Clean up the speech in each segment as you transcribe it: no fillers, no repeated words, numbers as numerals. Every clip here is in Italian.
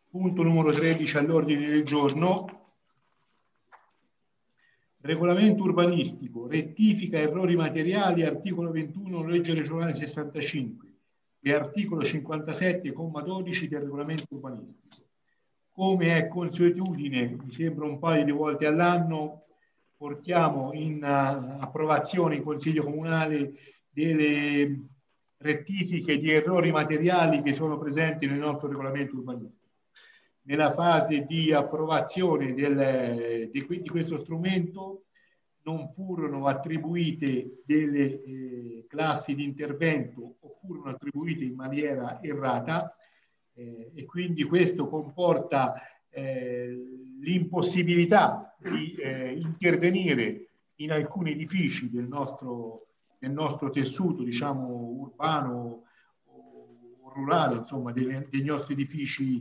Punto numero 13 all'ordine del giorno. Regolamento urbanistico, rettifica errori materiali, articolo 21, legge regionale 65 e articolo 57,12 del regolamento urbanistico. Come è consuetudine, mi sembra un paio di volte all'anno, portiamo in approvazione in Consiglio Comunale delle rettifiche di errori materiali che sono presenti nel nostro regolamento urbanistico. Nella fase di approvazione di questo strumento non furono attribuite delle classi di intervento o furono attribuite in maniera errata e quindi questo comporta l'impossibilità di intervenire in alcuni edifici del nostro tessuto, diciamo, urbano o rurale, insomma, dei nostri edifici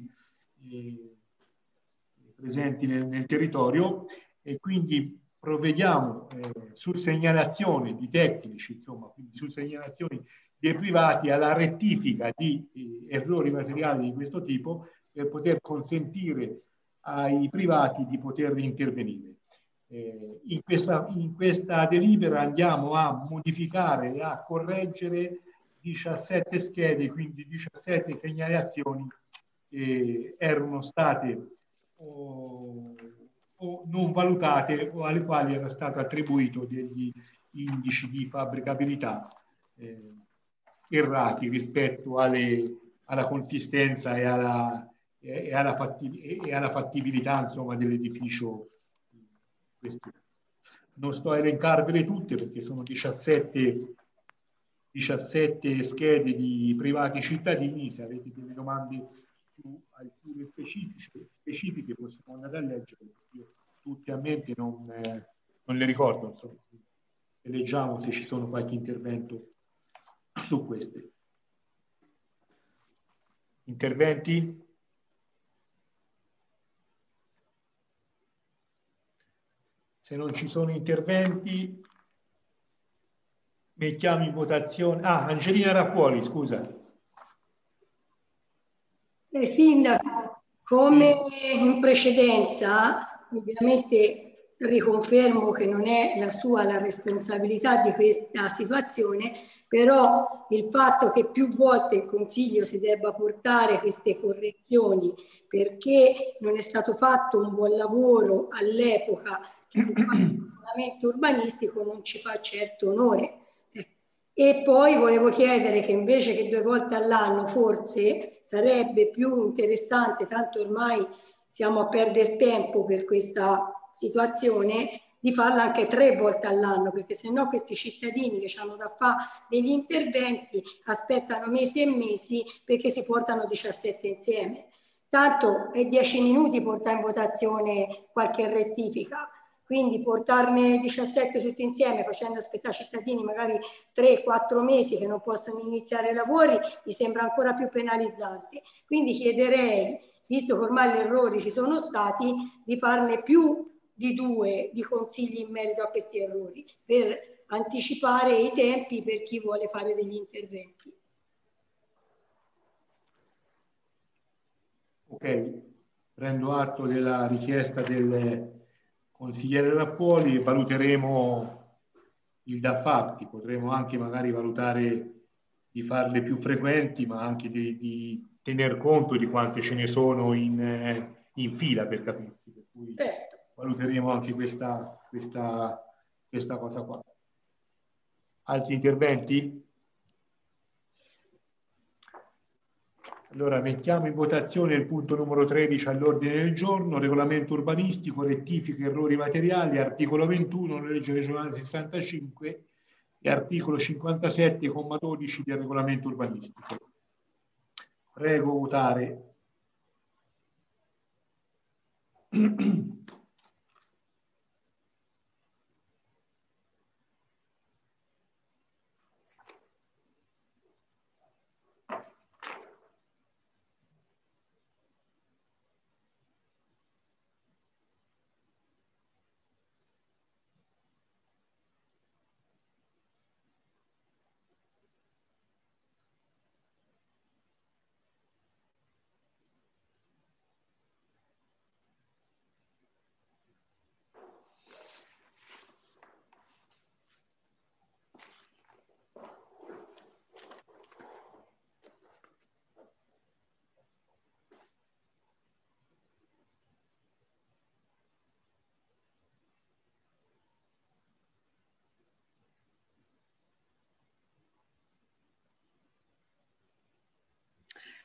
presenti nel territorio, e quindi provvediamo su segnalazione di tecnici, insomma, quindi su segnalazioni dei privati alla rettifica di errori materiali di questo tipo per poter consentire ai privati di poter intervenire. In questa delibera andiamo a modificare e a correggere 17 schede, quindi 17 segnalazioni che erano state o non valutate o alle quali era stato attribuito degli indici di fabbricabilità errati rispetto alla consistenza e alla fattibilità, insomma, dell'edificio. Non sto a elencarvele tutte perché sono 17 schede di privati cittadini. Se avete delle domande su alcune specifiche possiamo andare a leggere, perché io tutte a mente non le ricordo, insomma. E leggiamo se ci sono qualche intervento su queste. Interventi? Se non ci sono interventi, mettiamo in votazione. Angelina Rappuoli, scusa. Sindaco, come in precedenza, ovviamente riconfermo che non è la sua la responsabilità di questa situazione, però il fatto che più volte il Consiglio si debba portare queste correzioni perché non è stato fatto un buon lavoro all'epoca che fu fatto il regolamento urbanistico non ci fa certo onore. E poi volevo chiedere che invece che 2 volte all'anno forse sarebbe più interessante, tanto ormai siamo a perdere tempo per questa situazione, di farla anche 3 volte all'anno, perché sennò questi cittadini che hanno da fare degli interventi aspettano mesi e mesi perché si portano 17 insieme. Tanto è 10 minuti portare in votazione qualche rettifica. Quindi portarne 17 tutti insieme facendo aspettare cittadini magari 3-4 mesi che non possono iniziare i lavori mi sembra ancora più penalizzante. Quindi chiederei, visto che ormai gli errori ci sono stati, di farne più di 2 di consigli in merito a questi errori per anticipare i tempi per chi vuole fare degli interventi. Ok, prendo atto della richiesta del consigliere Rappuoli e valuteremo il da farsi. Potremo anche magari valutare di farle più frequenti, ma anche di tener conto di quante ce ne sono in fila, per capirsi. Per cui valuteremo anche questa cosa qua. Altri interventi? Allora mettiamo in votazione il punto numero 13 all'ordine del giorno, regolamento urbanistico, rettifiche, errori materiali, articolo 21, legge regionale 65 e articolo 57,12 del regolamento urbanistico. Prego votare.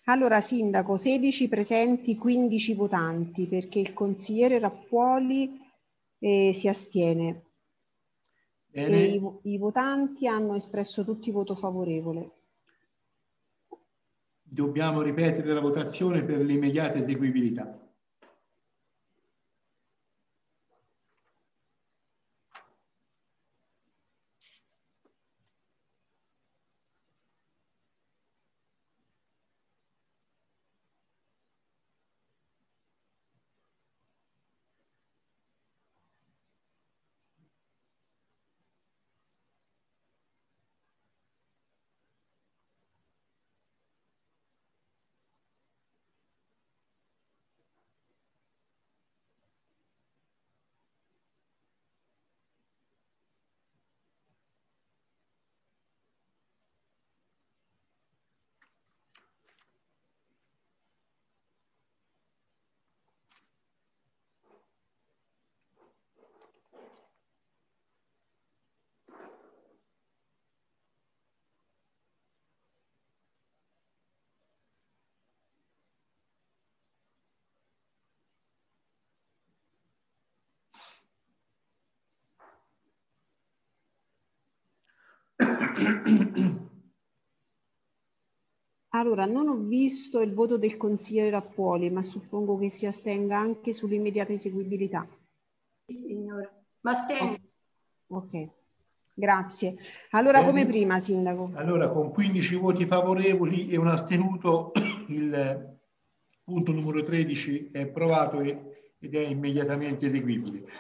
Allora, Sindaco, 16 presenti, 15 votanti, perché il consigliere Rappuoli si astiene. Bene. E i votanti hanno espresso tutti voto favorevole. Dobbiamo ripetere la votazione per l'immediata eseguibilità. Allora, non ho visto il voto del consigliere Rappuoli, ma suppongo che si astenga anche sull'immediata eseguibilità. Sì, signora. Ma astengo. Ok, grazie. Allora, Bene. come prima, Sindaco? Allora, con 15 voti favorevoli e un astenuto, il punto numero 13 è approvato ed è immediatamente eseguibile.